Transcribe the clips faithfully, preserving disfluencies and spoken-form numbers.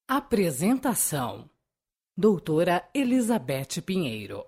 Apresentação: Doutora Elizabeth Pinheiro.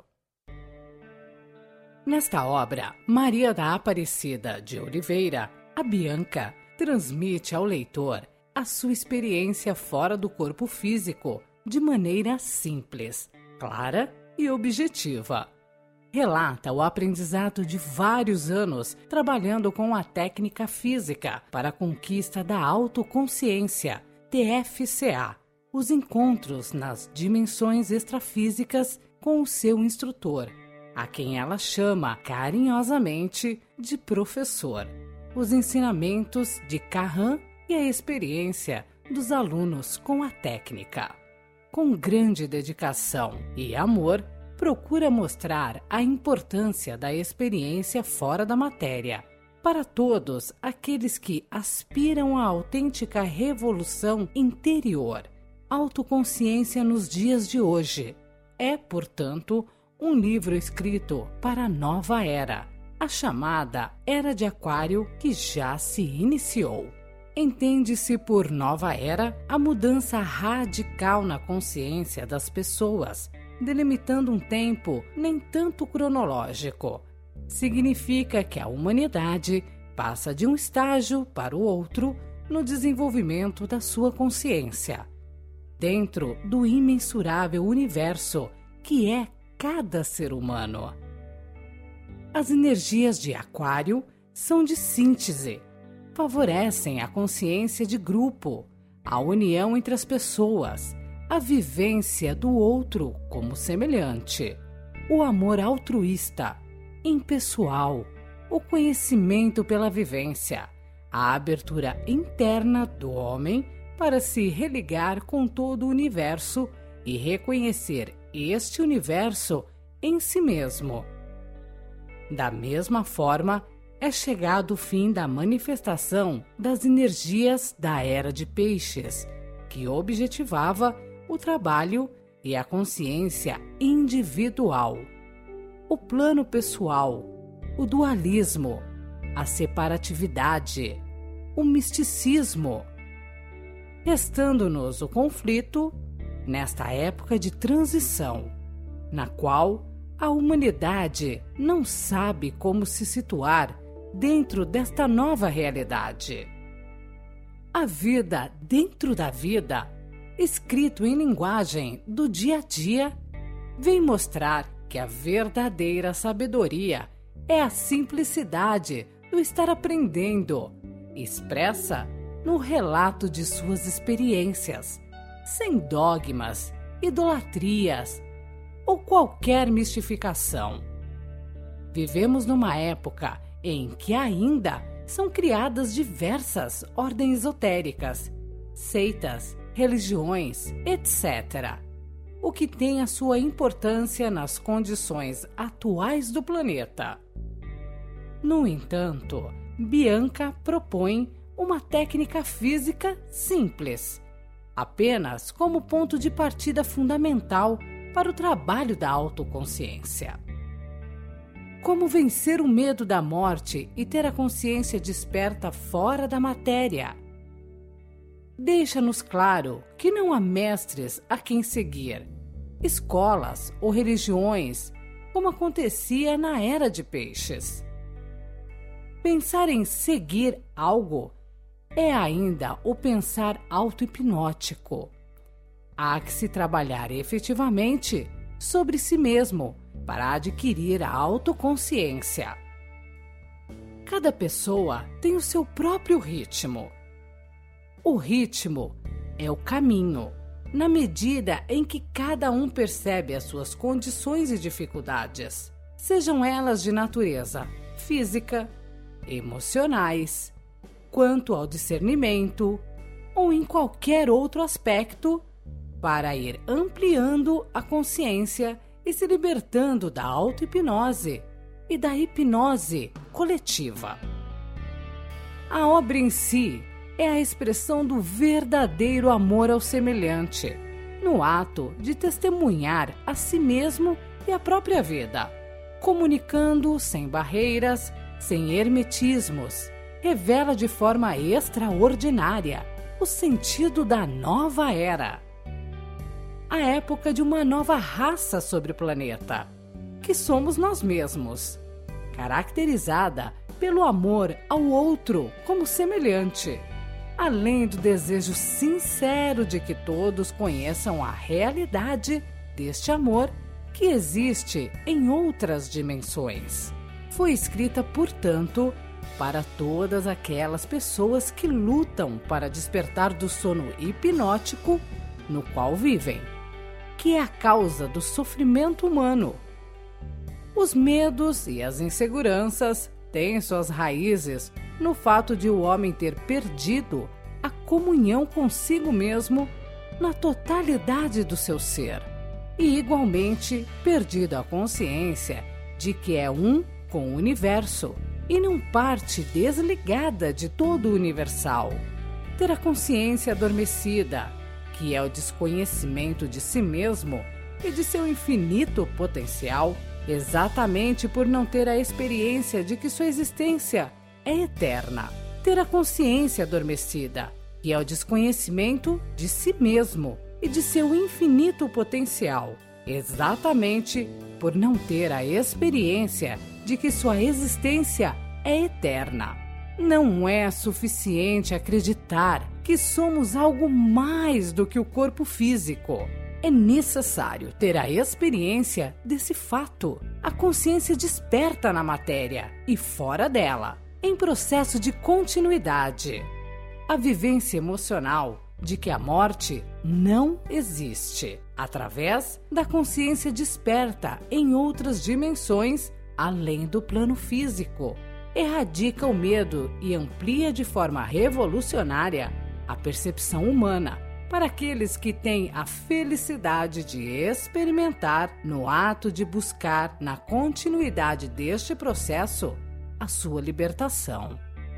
Nesta obra, Maria da Aparecida de Oliveira, a Bianca, transmite ao leitor a sua experiência fora do corpo físico de maneira simples, clara e objetiva. Relata o aprendizado de vários anos trabalhando com a técnica física para a conquista da autoconsciência, T F C A, os encontros nas dimensões extrafísicas com o seu instrutor, a quem ela chama carinhosamente de professor, os ensinamentos de Kahan e a experiência dos alunos com a técnica. Com grande dedicação e amor, procura mostrar a importância da experiência fora da matéria para todos aqueles que aspiram à autêntica revolução interior, autoconsciência nos dias de hoje. É, portanto, um livro escrito para a nova era, a chamada Era de Aquário, que já se iniciou. Entende-se por nova era a mudança radical na consciência das pessoas, delimitando um tempo nem tanto cronológico. Significa que a humanidade passa de um estágio para o outro no desenvolvimento da sua consciência, dentro do imensurável universo que é cada ser humano. As energias de Aquário são de síntese, favorecem a consciência de grupo, a união entre as pessoas, a vivência do outro como semelhante, o amor altruísta, impessoal, o conhecimento pela vivência, a abertura interna do homem para se religar com todo o universo e reconhecer este universo em si mesmo. Da mesma forma, é chegado o fim da manifestação das energias da Era de Peixes, que objetivava o trabalho e a consciência individual, o plano pessoal, o dualismo, a separatividade, o misticismo, restando-nos o conflito nesta época de transição, na qual a humanidade não sabe como se situar dentro desta nova realidade. A vida dentro da vida, escrito em linguagem do dia a dia, vem mostrar que a verdadeira sabedoria é a simplicidade do estar aprendendo, expressa no relato de suas experiências, sem dogmas, idolatrias ou qualquer mistificação. Vivemos numa época em que ainda são criadas diversas ordens esotéricas, seitas, religiões, etcétera, o que tem a sua importância nas condições atuais do planeta. No entanto, Bianca propõe uma técnica física simples, apenas como ponto de partida fundamental para o trabalho da autoconsciência. Como vencer o medo da morte e ter a consciência desperta fora da matéria? Deixa-nos claro que não há mestres a quem seguir, escolas ou religiões, como acontecia na Era de Peixes. Pensar em seguir algo é ainda o pensar auto-hipnótico. Há que se trabalhar efetivamente sobre si mesmo para adquirir a autoconsciência. Cada pessoa tem o seu próprio ritmo. O ritmo é o caminho, na medida em que cada um percebe as suas condições e dificuldades, sejam elas de natureza física, emocionais, quanto ao discernimento ou em qualquer outro aspecto, para ir ampliando a consciência e se libertando da auto-hipnose e da hipnose coletiva. A obra em si é a expressão do verdadeiro amor ao semelhante, no ato de testemunhar a si mesmo e a própria vida, comunicando sem barreiras, sem hermetismos, revela de forma extraordinária o sentido da nova era, a época de uma nova raça sobre o planeta, que somos nós mesmos, caracterizada pelo amor ao outro como semelhante, além do desejo sincero de que todos conheçam a realidade deste amor que existe em outras dimensões. Foi escrita, portanto, para todas aquelas pessoas que lutam para despertar do sono hipnótico no qual vivem, que é a causa do sofrimento humano. Os medos e as inseguranças têm suas raízes no fato de o homem ter perdido a comunhão consigo mesmo na totalidade do seu ser e, igualmente, perdido a consciência de que é um com o universo e não parte desligada de todo o universal. Ter a consciência adormecida, que é o desconhecimento de si mesmo e de seu infinito potencial, exatamente por não ter a experiência de que sua existência é eterna. Ter a consciência adormecida, que é o desconhecimento de si mesmo e de seu infinito potencial, exatamente por não ter a experiência de que sua existência é eterna. Não é suficiente acreditar que somos algo mais do que o corpo físico. É necessário ter a experiência desse fato. A consciência desperta na matéria e fora dela, em processo de continuidade. A vivência emocional de que a morte não existe, através da consciência desperta em outras dimensões além do plano físico, erradica o medo e amplia de forma revolucionária a percepção humana para aqueles que têm a felicidade de experimentar, no ato de buscar, na continuidade deste processo, a sua libertação.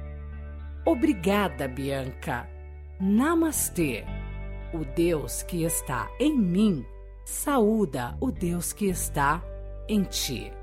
Obrigada, Bianca. Namastê. O Deus que está em mim saúda o Deus que está em ti.